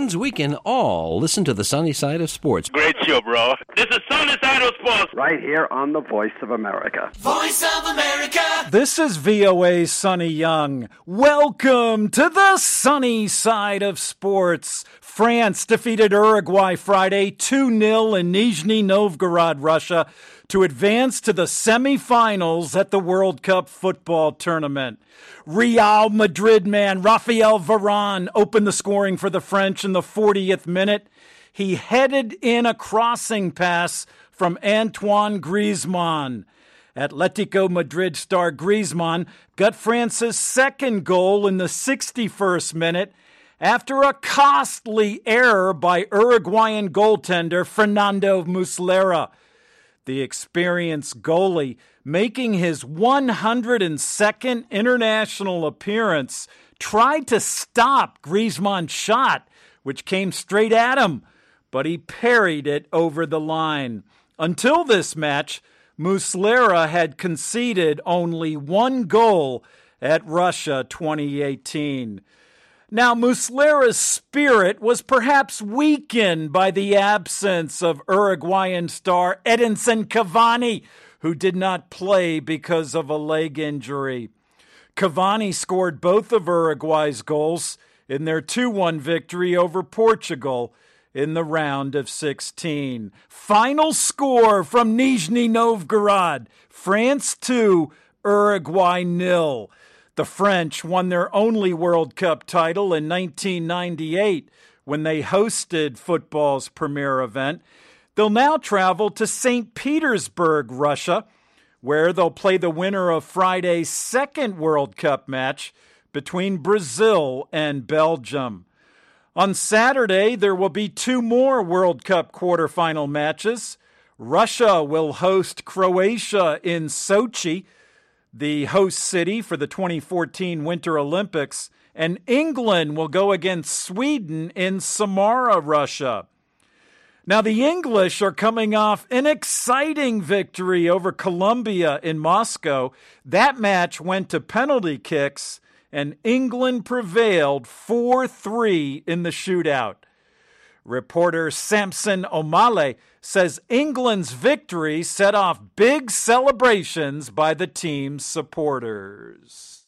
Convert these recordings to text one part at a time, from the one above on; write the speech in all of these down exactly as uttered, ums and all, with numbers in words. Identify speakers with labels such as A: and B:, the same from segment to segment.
A: means we can all listen to the sunny side of sports.
B: Great show, bro. This is Sunny Side of Sports.
C: Right here on the Voice of America.
D: Voice of America.
E: This is V O A's Sonny Young. Welcome to the sunny side of sports. France defeated Uruguay Friday two nil in Nizhny Novgorod, Russia, to advance to the semifinals at the World Cup football tournament. Real Madrid man Raphael Varane opened the scoring for the French in the fortieth minute. He headed in a crossing pass from Antoine Griezmann. Atletico Madrid star Griezmann got France's second goal in the sixty-first minute after a costly error by Uruguayan goaltender Fernando Muslera. The experienced goalie making his one hundred second international appearance tried to stop Griezmann's shot, which came straight at him, but he parried it over the line. Until this match, Muslera had conceded only one goal at Russia twenty eighteen. Now, Muslera's spirit was perhaps weakened by the absence of Uruguayan star Edinson Cavani, who did not play because of a leg injury. Cavani scored both of Uruguay's goals in their two one victory over Portugal in the round of sixteen. Final score from Nizhny Novgorod, France two, Uruguay nil. The French won their only World Cup title in nineteen ninety-eight when they hosted football's premier event. They'll now travel to Saint Petersburg, Russia, where they'll play the winner of Friday's second World Cup match between Brazil and Belgium. On Saturday, there will be two more World Cup quarterfinal matches. Russia will host Croatia in Sochi, the host city for the twenty fourteen Winter Olympics, and England will go against Sweden in Samara, Russia. Now, the English are coming off an exciting victory over Colombia in Moscow. That match went to penalty kicks, and England prevailed four three in the shootout. Reporter Samson Omale says England's victory set off big celebrations by the team's supporters.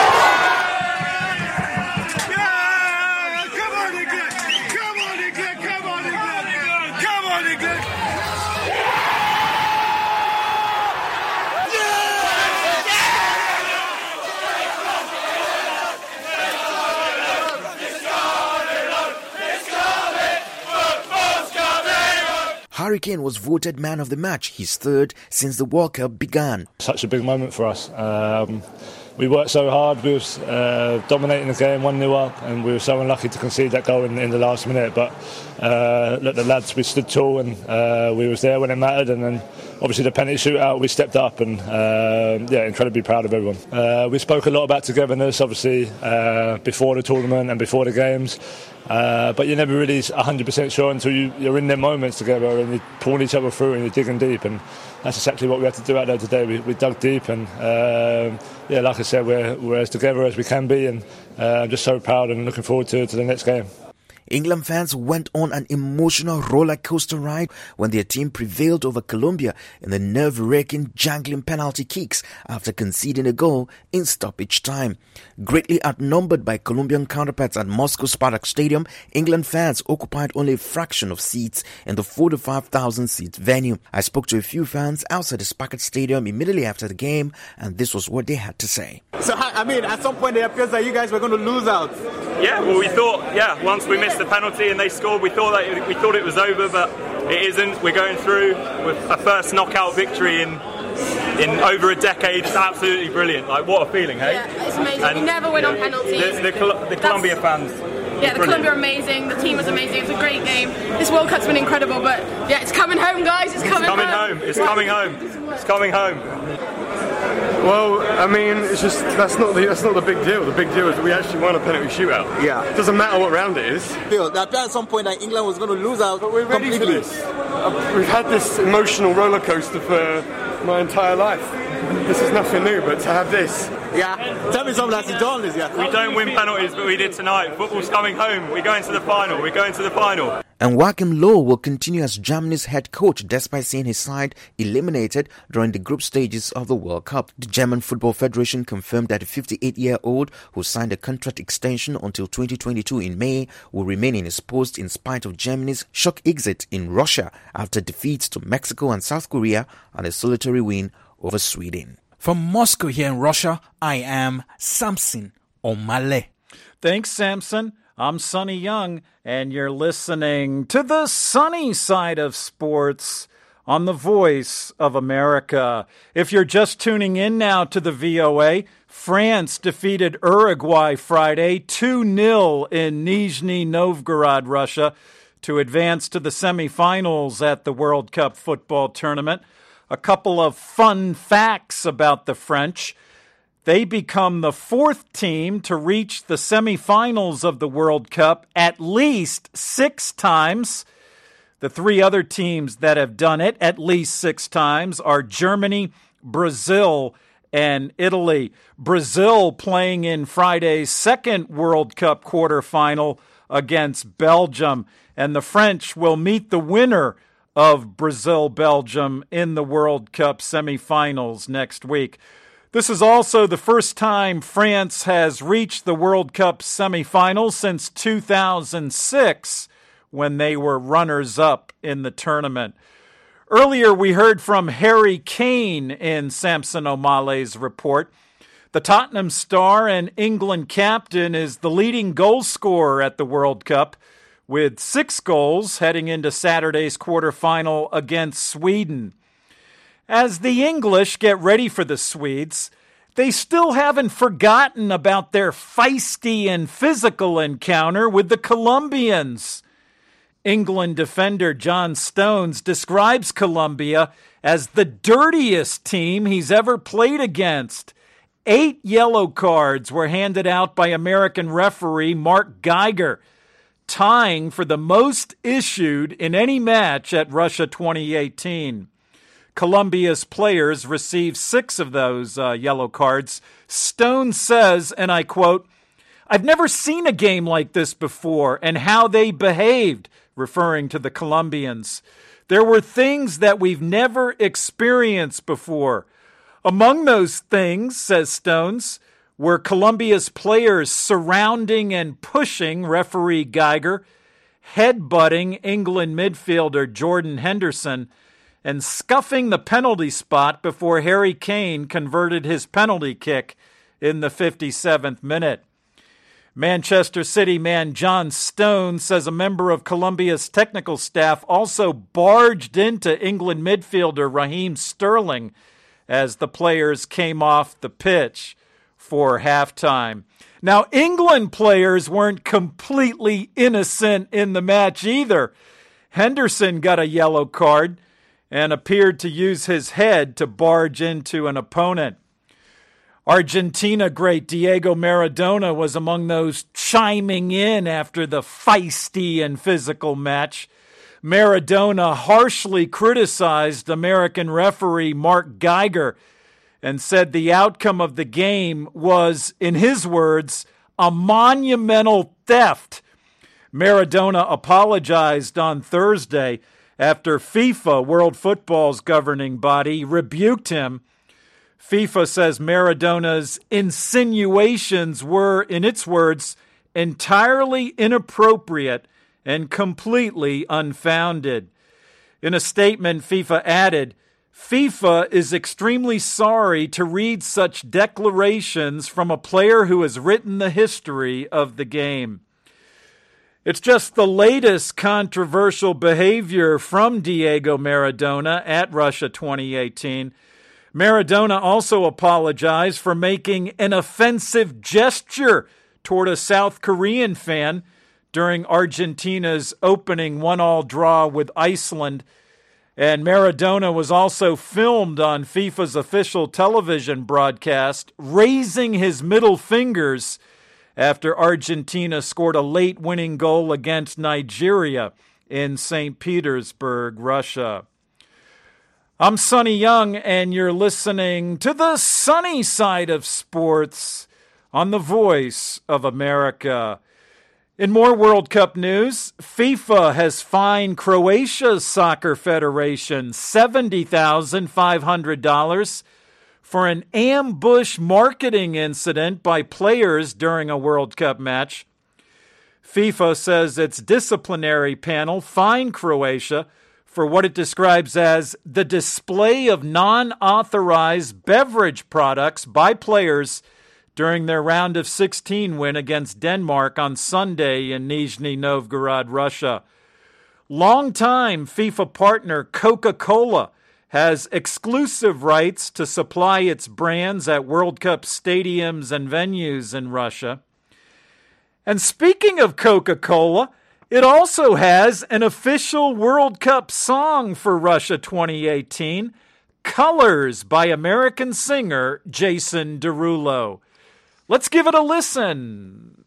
F: Harry Kane was voted man of the match, his third since the World Cup began.
G: Such a big moment for us. Um, we worked so hard, we were uh, dominating the game one nil up, and we were so unlucky to concede that goal in, in the last minute. But uh, look, the lads, we stood tall and uh, we was there when it mattered, and then obviously the penalty shootout, we stepped up, and uh, yeah, incredibly proud of everyone. Uh, we spoke a lot about togetherness, obviously, uh, before the tournament and before the games. Uh, but you're never really one hundred percent sure until you, you're in their moments together and you're pulling each other through and you're digging deep, and that's exactly what we had to do out there today. We, we dug deep, and uh, yeah, like I said, we're, we're as together as we can be, and uh, I'm just so proud and looking forward to, to the next game.
F: England fans went on an emotional roller coaster ride when their team prevailed over Colombia in the nerve-wracking, jangling penalty kicks after conceding a goal in stoppage time. Greatly outnumbered by Colombian counterparts at Moscow Spartak Stadium, England fans occupied only a fraction of seats in the forty-five thousand seat venue. I spoke to a few fans outside the Spartak Stadium immediately after the game, and this was what they had to say.
H: So, I mean, at some point it appears that you guys were going to lose out.
I: Yeah, well, we thought, yeah, once we missed the penalty and they scored, we thought that it, we thought it was over, but it isn't. We're going through with a first knockout victory in in over a decade. It's absolutely brilliant. Like, what a feeling, hey?
J: Yeah, it's amazing.
I: And,
J: we never win
I: yeah,
J: on penalties.
I: The, the, Col- the Colombia fans.
J: Yeah, the Colombia are amazing. The team was amazing. It was a great game. This World Cup's been incredible, but yeah, it's coming home, guys. It's coming,
I: it's coming
J: home.
I: home. It's coming home. It's coming home.
K: Well, I mean, it's just that's not the that's not the big deal. The big deal is that we actually won a penalty shootout.
H: Yeah,
K: it doesn't matter what round it is.
H: Feel that at some point that England was going to lose out.
K: But we're ready
H: completely.
K: for this. Uh, we've had this emotional roller coaster for my entire life. this is nothing new, but to have this.
H: Yeah, tell me something that's done this, yeah.
I: We don't win penalties, but we did tonight. Football's coming home. We're going to the final. We're going to the final.
F: And Joachim Low will continue as Germany's head coach despite seeing his side eliminated during the group stages of the World Cup. The German Football Federation confirmed that the fifty-eight-year-old who signed a contract extension until twenty twenty-two in May will remain in his post in spite of Germany's shock exit in Russia after defeats to Mexico and South Korea and a solitary win over Sweden.
D: From Moscow here in Russia, I am Samson Omale.
E: Thanks, Samson. I'm Sonny Young, and you're listening to the sunny side of sports on the Voice of America. If you're just tuning in now to the V O A, France defeated Uruguay Friday two nil in Nizhny Novgorod, Russia, to advance to the semifinals at the World Cup football tournament. A couple of fun facts about the French. They become the fourth team to reach the semifinals of the World Cup at least six times. The three other teams that have done it at least six times are Germany, Brazil, and Italy. Brazil playing in Friday's second World Cup quarterfinal against Belgium. And the French will meet the winner of Brazil-Belgium in the World Cup semifinals next week. This is also the first time France has reached the World Cup semifinals since two thousand six, when they were runners-up in the tournament. Earlier, we heard from Harry Kane in Samson Omale's report. The Tottenham star and England captain is the leading goal scorer at the World Cup, with six goals heading into Saturday's quarterfinal against Sweden. As the English get ready for the Swedes, they still haven't forgotten about their feisty and physical encounter with the Colombians. England defender John Stones describes Colombia as the dirtiest team he's ever played against. Eight yellow cards were handed out by American referee Mark Geiger, tying for the most issued in any match at Russia twenty eighteen. Colombia's players received six of those uh, yellow cards. Stone says, and I quote, "I've never seen a game like this before, and how they behaved," referring to the Colombians. "There were things that we've never experienced before. Among those things," says Stones, "were Colombia's players surrounding and pushing referee Geiger, headbutting England midfielder Jordan Henderson, and scuffing the penalty spot before Harry Kane converted his penalty kick in the fifty-seventh minute. Manchester City man John Stone says a member of Colombia's technical staff also barged into England midfielder Raheem Sterling as the players came off the pitch for halftime. Now, England players weren't completely innocent in the match either. Henderson got a yellow card and appeared to use his head to barge into an opponent. Argentina great Diego Maradona was among those chiming in after the feisty and physical match. Maradona harshly criticized American referee Mark Geiger and said the outcome of the game was, in his words, a monumental theft. Maradona apologized on Thursday after FIFA, World Football's governing body, rebuked him. FIFA says Maradona's insinuations were, in its words, entirely inappropriate and completely unfounded. In a statement, FIFA added, FIFA is extremely sorry to read such declarations from a player who has written the history of the game. It's just the latest controversial behavior from Diego Maradona at Russia twenty eighteen. Maradona also apologized for making an offensive gesture toward a South Korean fan during Argentina's opening one-all draw with Iceland. And Maradona was also filmed on FIFA's official television broadcast, raising his middle fingers after Argentina scored a late winning goal against Nigeria in Saint Petersburg, Russia. I'm Sonny Young, and you're listening to the sunny side of sports on the Voice of America. In more World Cup news, FIFA has fined Croatia's soccer federation seventy thousand five hundred dollars for an ambush marketing incident by players during a World Cup match. FIFA says its disciplinary panel fined Croatia for what it describes as the display of non-authorized beverage products by players during their round of sixteen win against Denmark on Sunday in Nizhny Novgorod, Russia. Longtime FIFA partner Coca-Cola has exclusive rights to supply its brands at World Cup stadiums and venues in Russia. And speaking of Coca-Cola, it also has an official World Cup song for Russia twenty eighteen, Colors by American singer Jason Derulo. Let's give it a listen.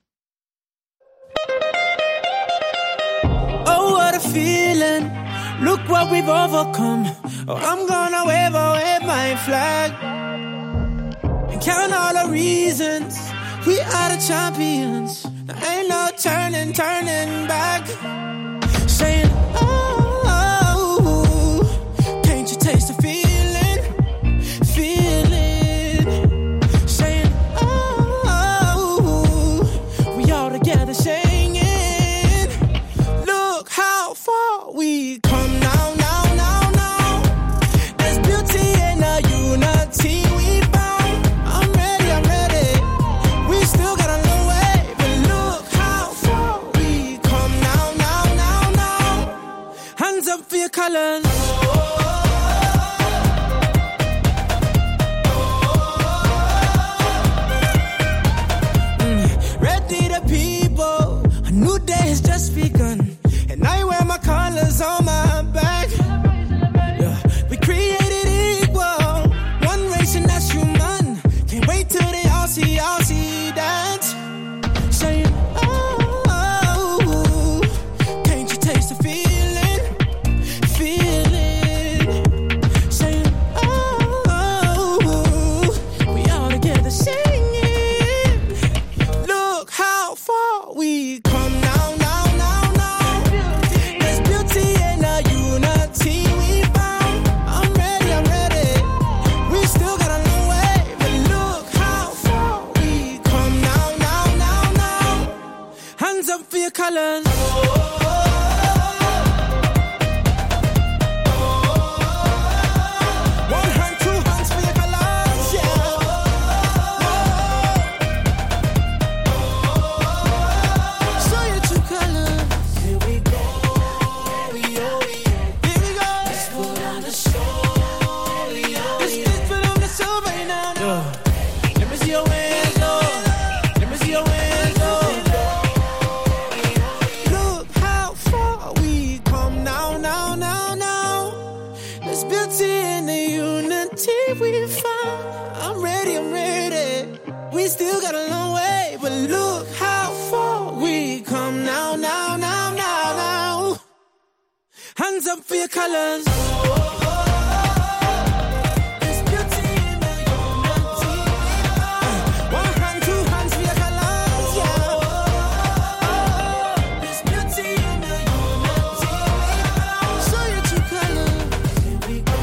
L: Oh, what a feeling. Look what we've overcome. Oh, I'm gonna wave away my flag and count all the reasons we are the champions. There ain't no turning, turning back. Saying, oh, oh, can't you taste the feeling? Feeling. Saying, oh, oh, we all together singing. Look how far we come now, now, now, now. There's beauty in the unity we found. I'm ready, I'm ready. We still got a long way, but look how far we come now, now, now, now. Hands up for your colors. Mm, ready the people, a new day has just begun. And I wear my colors on my back. Yeah. We created equal, one race and that's human. Can't wait till they all see, all see that. Saying, oh, oh, can't you taste the feeling? Feeling. Saying, oh, oh, we all together singing. Look how far we come now, now, now, now. There's beauty in the unity we found. I'm ready, I'm ready. We still got a long way, but look how far we come now, now, now, now. Hands up for your colors. One hand, two hands for your colors, yeah. Show your true colors. Here we go, here we go. Let's put on the show, let's put on the show right now, now. Let me see your hands, Lord. Let me see your hands, Lord. Look how far we come now, now, now, now. There's beauty in the unity we found. I'm ready, I'm ready. We still got a long way, but look how far we come now, now, now, now, now. Hands up for your colors. There's beauty in the unity. One hand, two hands for your colors, yeah. There's beauty in the unity. Show your true colors. Here we go.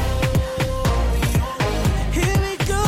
L: Here we go.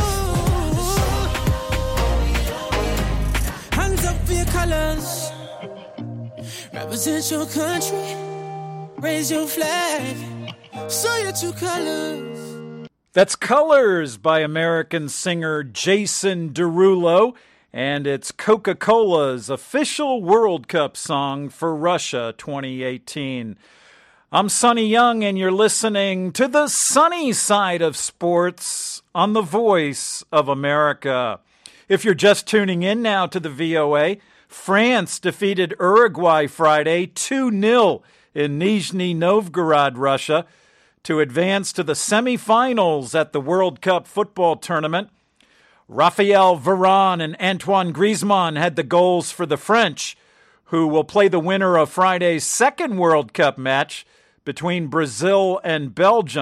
L: Hands up for your colors. Represent your country. Raise your flag. Show your true colors.
E: That's Colors by American singer Jason Derulo, and it's Coca-Cola's official World Cup song for Russia twenty eighteen. I'm Sonny Young, and you're listening to the sunny side of sports on the Voice of America. If you're just tuning in now to the V O A, France defeated Uruguay Friday two nil in Nizhny Novgorod, Russia, to advance to the semifinals at the World Cup football tournament. Raphael Varane and Antoine Griezmann had the goals for the French, who will play the winner of Friday's second World Cup match between Brazil and Belgium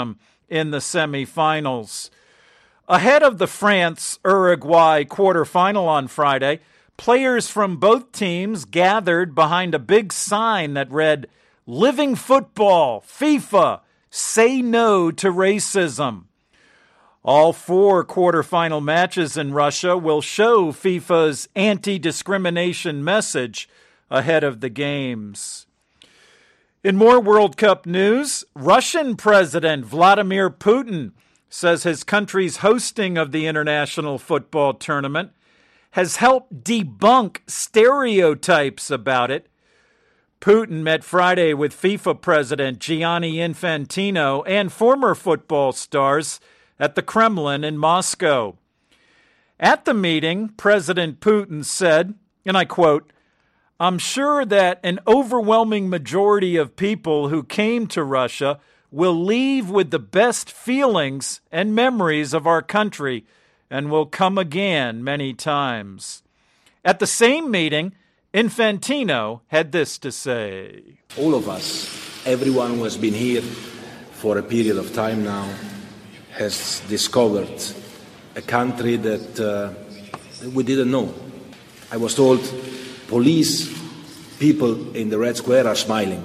E: in the semifinals. Ahead of the France-Uruguay quarterfinal on Friday, players from both teams gathered behind a big sign that read, "Living Football, FIFA, say no to racism." All four quarterfinal matches in Russia will show FIFA's anti-discrimination message ahead of the games. In more World Cup news, Russian President Vladimir Putin says his country's hosting of the international football tournament has helped debunk stereotypes about it. Putin met Friday with FIFA President Gianni Infantino and former football stars at the Kremlin in Moscow. At the meeting, President Putin said, and I quote, "I'm sure that an overwhelming majority of people who came to Russia will leave with the best feelings and memories of our country and will come again many times." At the same meeting, Infantino had this to say.
M: All of us, everyone who has been here for a period of time now, has discovered a country that uh, we didn't know. I was told police, people in the Red Square are smiling.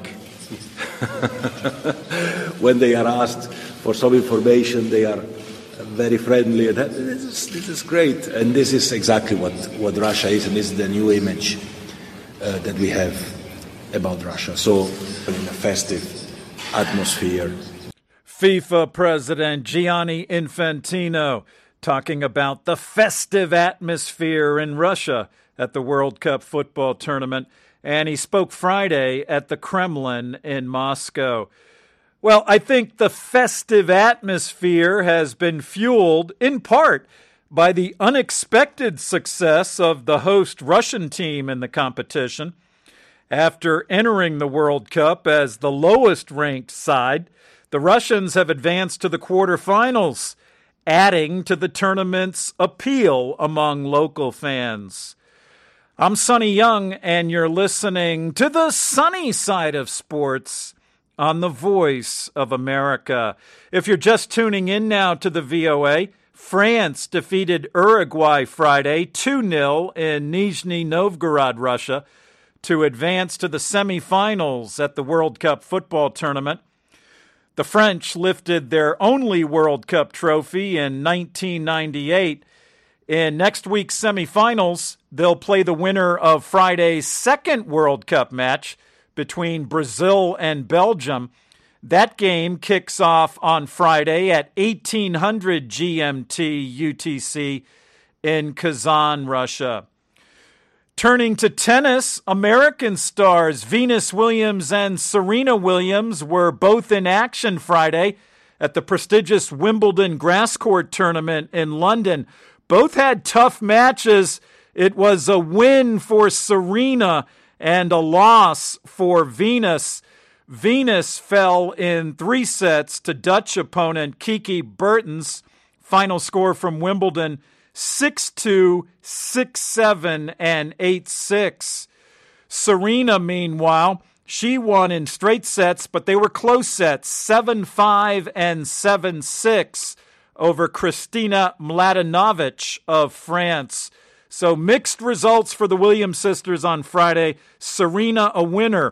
M: When they are asked for some information, they are very friendly. This is, this is great. And this is exactly what, what Russia is, and this is the new image uh, that we have about Russia. So, in a festive atmosphere.
E: FIFA President Gianni Infantino talking about the festive atmosphere in Russia at the World Cup football tournament, and he spoke Friday at the Kremlin in Moscow. Well, I think the festive atmosphere has been fueled in part by the unexpected success of the host Russian team in the competition. After entering the World Cup as the lowest-ranked side, the Russians have advanced to the quarterfinals, adding to the tournament's appeal among local fans. I'm Sonny Young, and you're listening to the sunny side of sports on the Voice of America. If you're just tuning in now to the V O A, France defeated Uruguay Friday two nil in Nizhny Novgorod, Russia, to advance to the semifinals at the World Cup football tournament. The French lifted their only World Cup trophy in nineteen ninety-eight. In next week's semifinals, they'll play the winner of Friday's second World Cup match between Brazil and Belgium. That game kicks off on Friday at eighteen hundred G M T U T C in Kazan, Russia. Turning to tennis, American stars Venus Williams and Serena Williams were both in action Friday at the prestigious Wimbledon grass court tournament in London. Both had tough matches. It was a win for Serena and a loss for Venus. Venus fell in three sets to Dutch opponent Kiki Bertens. Final score from Wimbledon, six two, six seven, and eight six. Serena, meanwhile, she won in straight sets, but they were close sets, seven five and seven six over Kristina Mladenovic of France. So mixed results for the Williams sisters on Friday. Serena a winner,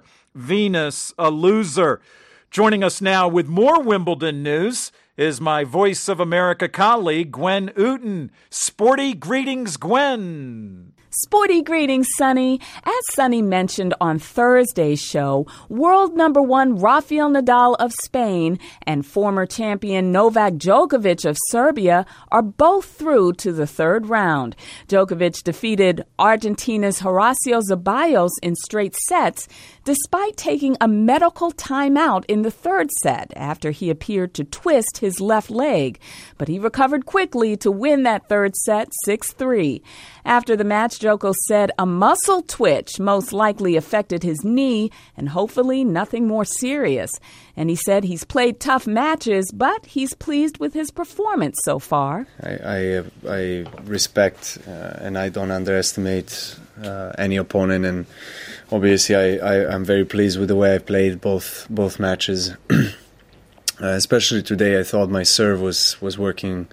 E: Venus a loser. Joining us now with more Wimbledon news is my Voice of America colleague, Gwen Ooten. Sporty greetings, Gwen.
N: Sporty greetings, Sonny. As Sonny mentioned on Thursday's show, world number one Rafael Nadal of Spain and former champion Novak Djokovic of Serbia are both through to the third round. Djokovic defeated Argentina's Horacio Zeballos in straight sets, despite taking a medical timeout in the third set after he appeared to twist his left leg. But he recovered quickly to win that third set six three. After the match, Djoko said a muscle twitch most likely affected his knee and hopefully nothing more serious. And he said he's played tough matches, but he's pleased with his performance so far.
O: I I, uh, I respect uh, and I don't underestimate uh, any opponent, and obviously I, I, I'm very pleased with the way I played both both matches. Uh, especially today, I thought my serve was, was working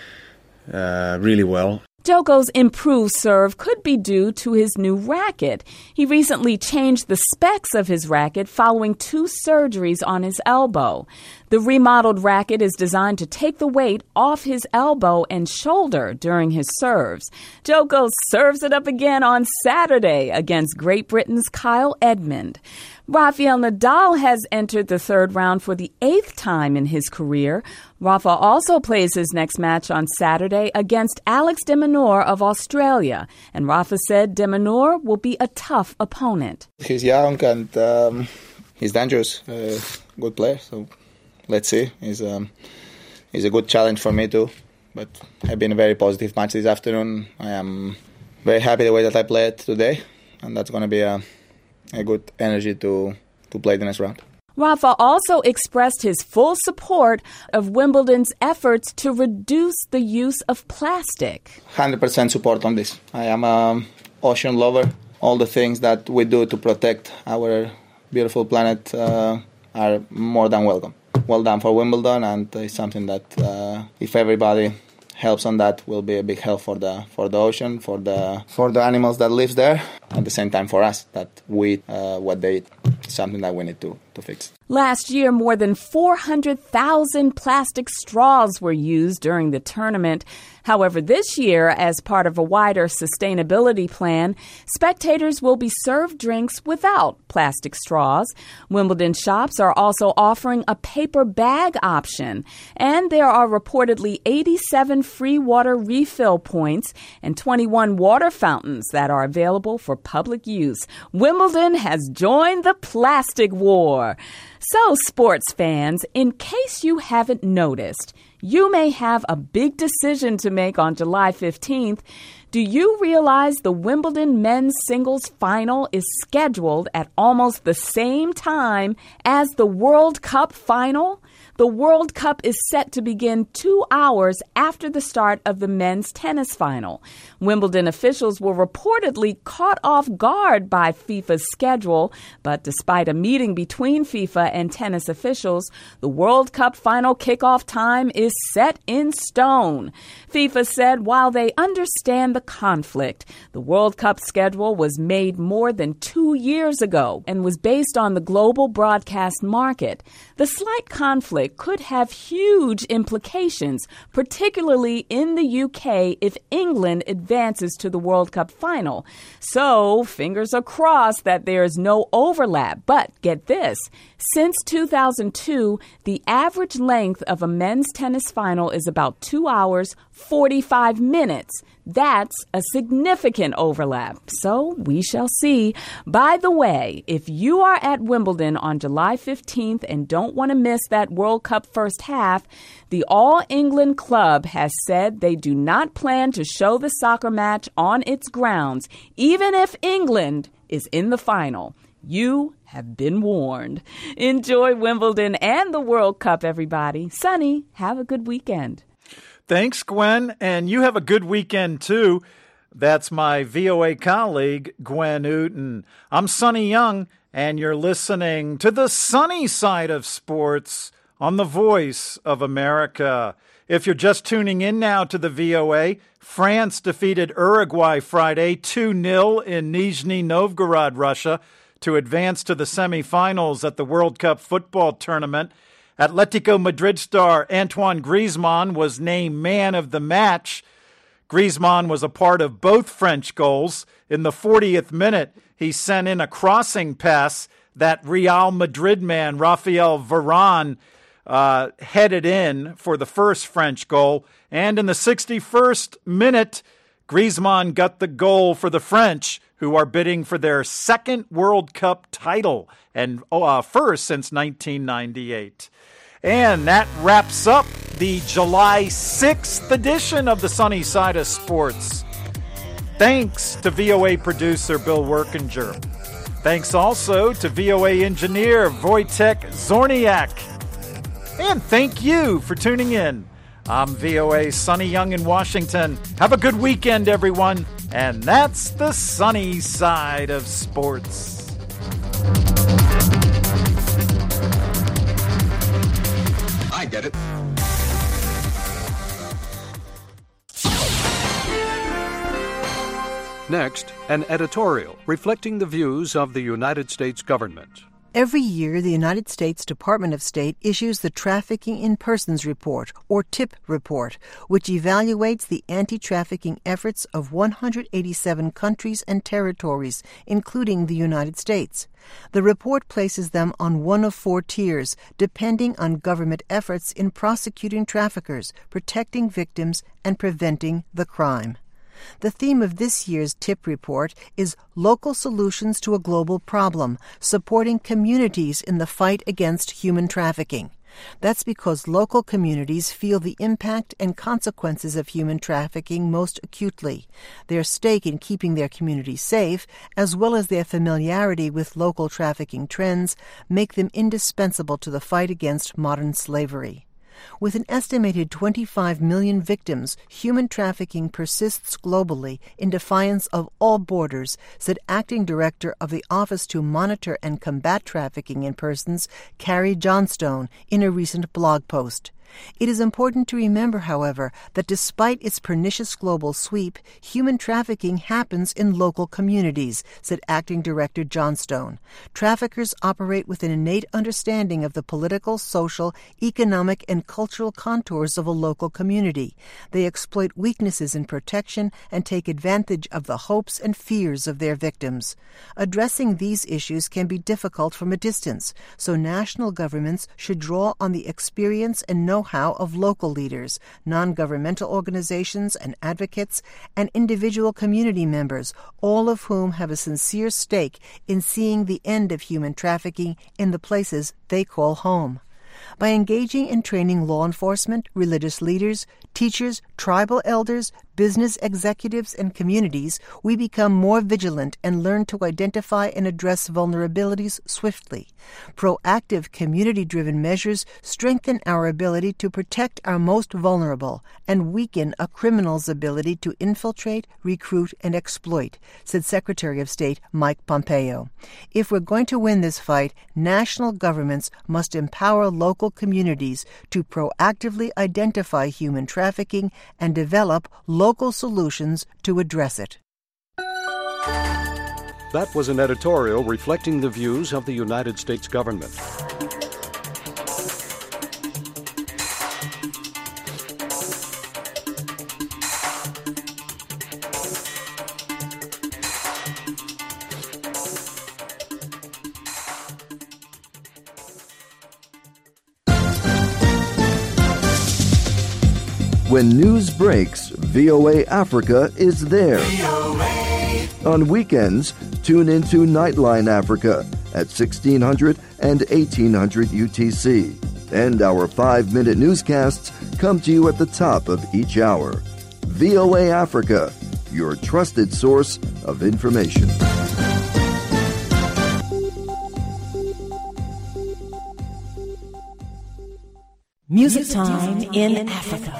O: uh, really well.
N: Djoko's improved serve could be due to his new racket. He recently changed the specs of his racket following two surgeries on his elbow. The remodeled racket is designed to take the weight off his elbow and shoulder during his serves. Djoko serves it up again on Saturday against Great Britain's Kyle Edmund. Rafael Nadal has entered the third round for the eighth time in his career. Rafa also plays his next match on Saturday against Alex de Minaur of Australia. And Rafa said de Minaur will be a tough opponent.
P: He's young and um, he's dangerous. Uh, good player, so let's see. He's, um, he's a good challenge for me too. But it's been a very positive match this afternoon. I am very happy the way that I played today. And that's going to be a... a good energy to, to play the next round.
N: Rafa also expressed his full support of Wimbledon's efforts to reduce the use of plastic.
P: one hundred percent support on this. I am an ocean lover. All the things that we do to protect our beautiful planet uh, are more than welcome. Well done for Wimbledon, and it's something that uh, if everybody helps on that, will be a big help for the for the ocean, for the for the animals that live there. At the same time, for us, that we eat uh, what they eat, something that we need to, to fix.
N: Last year, more than four hundred thousand plastic straws were used during the tournament. However, this year, as part of a wider sustainability plan, spectators will be served drinks without plastic straws. Wimbledon shops are also offering a paper bag option, and there are reportedly eighty-seven free water refill points and twenty-one water fountains that are available for public use. Wimbledon has joined the plastic war. So, sports fans, in case you haven't noticed, you may have a big decision to make on July fifteenth. Do you realize the Wimbledon men's singles final is scheduled at almost the same time as the World Cup final? The World Cup is set to begin two hours after the start of the men's tennis final. Wimbledon officials were reportedly caught off guard by FIFA's schedule, but despite a meeting between FIFA and tennis officials, the World Cup final kickoff time is set in stone. FIFA said while they understand the conflict, the World Cup schedule was made more than two years ago and was based on the global broadcast market. The slight conflict could have huge implications, particularly in the U K if England advances to the World Cup final. So, fingers are crossed that there is no overlap. But get this, since two thousand two, the average length of a men's tennis final is about two hours, forty-five minutes. That's a significant overlap. So we shall see. By the way, if you are at Wimbledon on July fifteenth and don't want to miss that World Cup first half, the All England Club has said they do not plan to show the soccer match on its grounds, even if England is in the final. You have been warned. Enjoy Wimbledon and the World Cup, everybody. Sonny, have a good weekend.
E: Thanks, Gwen, and you have a good weekend, too. That's my V O A colleague, Gwen Newton. I'm Sonny Young, and you're listening to the sunny side of sports on the Voice of America. If you're just tuning in now to the V O A, France defeated Uruguay Friday two nil in Nizhny Novgorod, Russia, to advance to the semifinals at the World Cup football tournament. Atletico Madrid star Antoine Griezmann was named man of the match. Griezmann was a part of both French goals. In the fortieth minute, he sent in a crossing pass that Real Madrid man Raphael Varane uh, headed in for the first French goal. And in the sixty-first minute, Griezmann got the goal for the French, who are bidding for their second World Cup title and uh, first since nineteen ninety-eight. And that wraps up the July sixth edition of the Sunny Side of Sports. Thanks to V O A producer Bill Workinger. Thanks also to V O A engineer Wojtek Zorniak. And thank you for tuning in. I'm V O A's Sonny Young in Washington. Have a good weekend, everyone. And that's the Sunny Side of Sports.
Q: get it.
R: Next, an editorial reflecting the views of the United States government.
S: Every year, the United States Department of State issues the Trafficking in Persons Report, or TIP report, which evaluates the anti-trafficking efforts of one hundred eighty-seven countries and territories, including the United States. The report places them on one of four tiers, depending on government efforts in prosecuting traffickers, protecting victims, and preventing the crime. The theme of this year's TIP report is Local Solutions to a Global Problem, supporting communities in the fight against human trafficking. That's because local communities feel the impact and consequences of human trafficking most acutely. Their stake in keeping their community safe, as well as their familiarity with local trafficking trends, make them indispensable to the fight against modern slavery. With an estimated twenty-five million victims, human trafficking persists globally in defiance of all borders, said Acting Director of the Office to Monitor and Combat Trafficking in Persons, Carrie Johnstone, in a recent blog post. It is important to remember, however, that despite its pernicious global sweep, human trafficking happens in local communities, said Acting Director Johnstone. Traffickers operate with an innate understanding of the political, social, economic, and cultural contours of a local community. They exploit weaknesses in protection and take advantage of the hopes and fears of their victims. Addressing these issues can be difficult from a distance, so national governments should draw on the experience and know know-how of local leaders, non-governmental organizations and advocates, and individual community members, all of whom have a sincere stake in seeing the end of human trafficking in the places they call home. By engaging and training law enforcement, religious leaders, teachers, tribal elders, business executives, and communities, we become more vigilant and learn to identify and address vulnerabilities swiftly. Proactive, community-driven measures strengthen our ability to protect our most vulnerable and weaken a criminal's ability to infiltrate, recruit, and exploit, said Secretary of State Mike Pompeo. If we're going to win this fight, national governments must empower local communities to proactively identify human trafficking and develop local solutions to address it.
R: That was an editorial reflecting the views of the United States government.
T: When news breaks, V O A Africa is there. On weekends, tune into Nightline Africa at sixteen hundred and eighteen hundred U T C. And our five-minute newscasts come to you at the top of each hour. V O A Africa, your trusted source of information.
U: Music Time in Africa.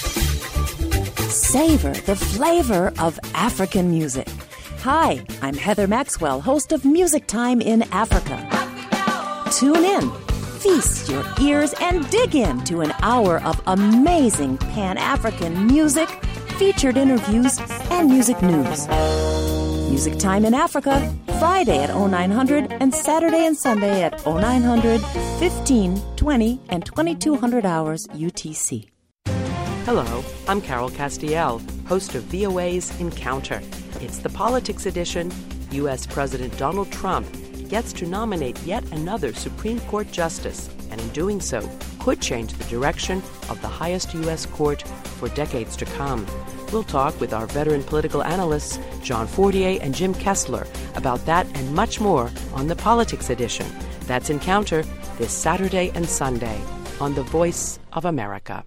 U: Savor the flavor of African music. Hi, I'm Heather Maxwell, host of Music Time in Africa. Tune in, feast your ears, and dig into an hour of amazing Pan-African music, featured interviews, and music news. Music Time in Africa, Friday at oh nine hundred and Saturday and Sunday at oh nine hundred, fifteen, twenty, and twenty-two hundred hours U T C.
V: Hello, I'm Carol Castiel, host of V O A's Encounter. It's the politics edition. U S President Donald Trump gets to nominate yet another Supreme Court justice, and in doing so, could change the direction of the highest U S court for decades to come. We'll talk with our veteran political analysts, John Fortier and Jim Kessler, about that and much more on the Politics Edition. That's Encounter this Saturday and Sunday on The Voice of America.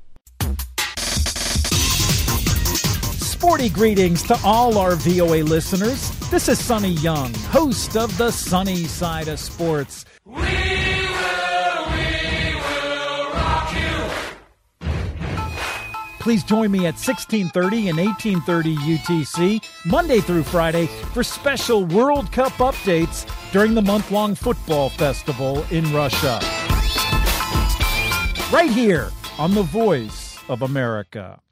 E: Sporty greetings to all our V O A listeners. This is Sonny Young, host of the Sunny Side of Sports.
L: We will, we will rock you.
E: Please join me at sixteen thirty and eighteen thirty U T C, Monday through Friday, for special World Cup updates during the month-long football festival in Russia. Right here on the Voice of America.